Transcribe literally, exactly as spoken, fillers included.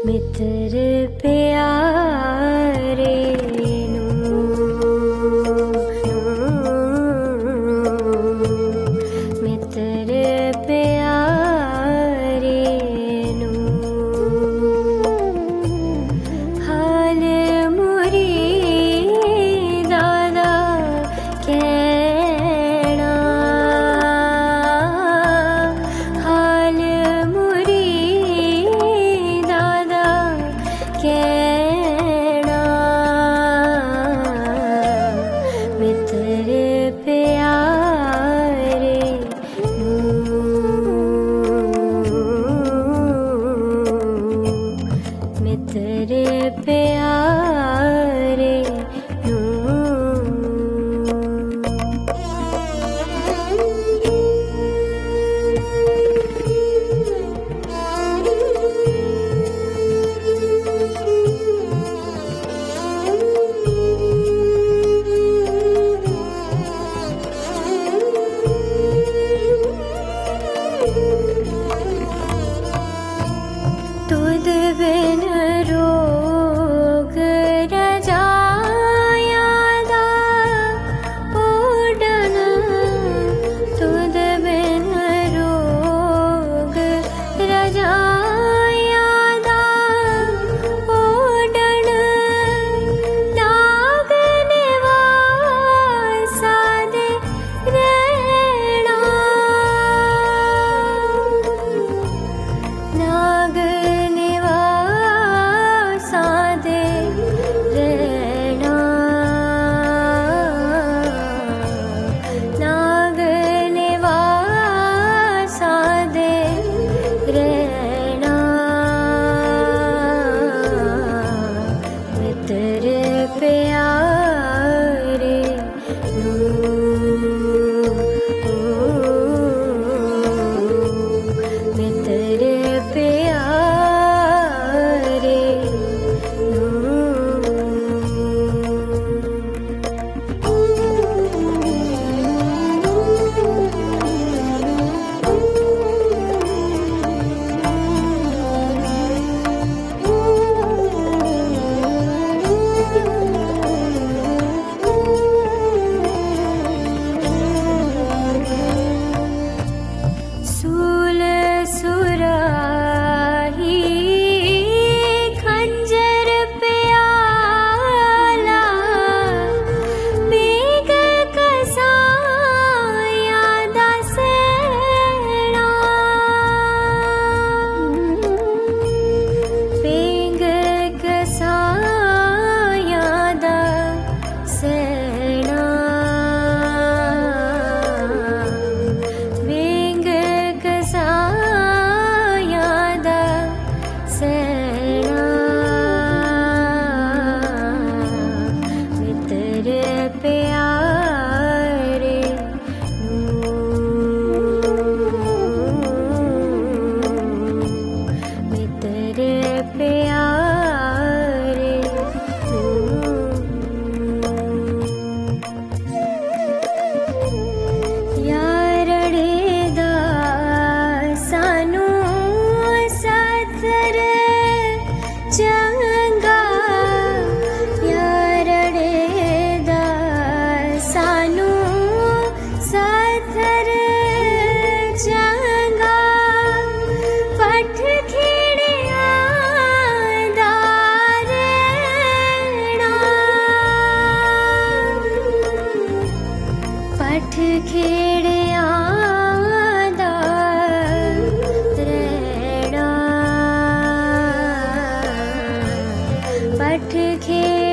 मित्र प्यारे नू मित्र प्यारे नू हाल मुरी दादा कहना हाल मुरी दादा कहना मित्र प्यारे नू मित्र प्यारे नू तुद बिन रोग रजायादा ओडन तुद बिन रोग रजायादा ओडन लाग निवासा दे रहना नाग प्यारे नू मित्र प्यारे नू सूल सुराही खंजर प्याला मेघ कसाया दासना मेघ कसाया दासना मित्र प्यारे नू मित्र प्यारे नू यारड़े दा सानू साथर चंगा यारड़े दा सानू साथर चंगा पठ खेड़िया दा रहना पठ खेड़िया दा रहना पठ खेड़